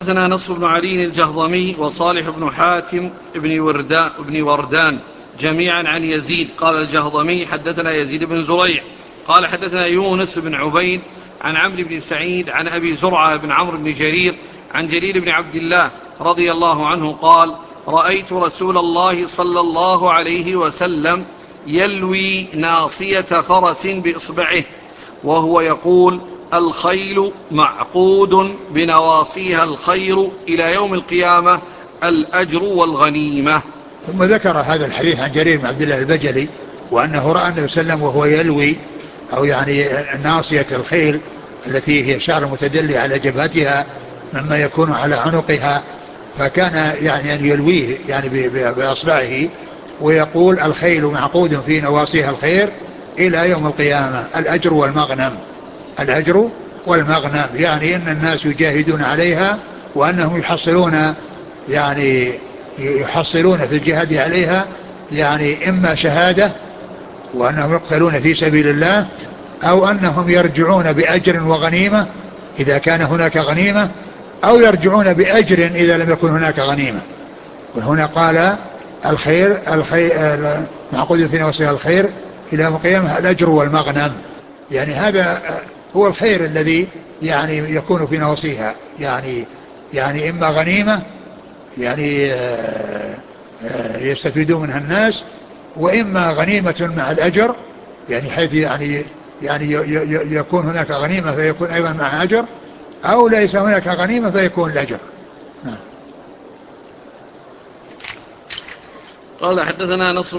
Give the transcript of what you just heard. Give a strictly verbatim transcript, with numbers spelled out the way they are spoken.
حدثنا نصر بن علي الجهضمي وصالح بن حاتم بن وردان, بن وردان جميعا عن يزيد. قال الجهضمي حدثنا يزيد بن زريع قال حدثنا يونس بن عبيد عن عمرو بن سعيد عن أبي زرعة بن عمرو بن جرير عن جرير بن عبد الله رضي الله عنه قال: رأيت رسول الله صلى الله عليه وسلم يلوي ناصية فرس بإصبعه وهو يقول: الخيل معقود بنواصيها الخير إلى يوم القيامة الأجر والغنيمة. ثم ذكر هذا الحديث عن جرير بن عبد الله البجلي وأنه رأى النبي صلى الله عليه وسلم وهو يلوي أو يعني ناصية الخيل التي هي شعر متدلي على جبهتها مما يكون على عنقها، فكان يعني أن يلويه يعني بأصبعه ويقول: الخيل معقود في نواصيها الخير إلى يوم القيامة الأجر والمغنم. الأجر والمغنم يعني أن الناس يجاهدون عليها وأنهم يحصلون يعني يحصلون في الجهاد عليها يعني إما شهادة وأنهم يقتلون في سبيل الله، أو أنهم يرجعون بأجر وغنيمة إذا كان هناك غنيمة، أو يرجعون بأجر إذا لم يكن هناك غنيمة. وهنا قال: الخير الخير معقود في نواصيها الخير إلى يوم القيامة الأجر والمغنم، يعني هذا هو الخير الذي يعني يكون في نواصيها، يعني يعني إما غنيمة يعني يستفيدون منها الناس، وإما غنيمة مع الأجر يعني حيث يعني يعني يكون هناك غنيمة فيكون أيضا مع أجر، أو ليس هناك غنيمة فيكون الأجر. قال حدثنا نصر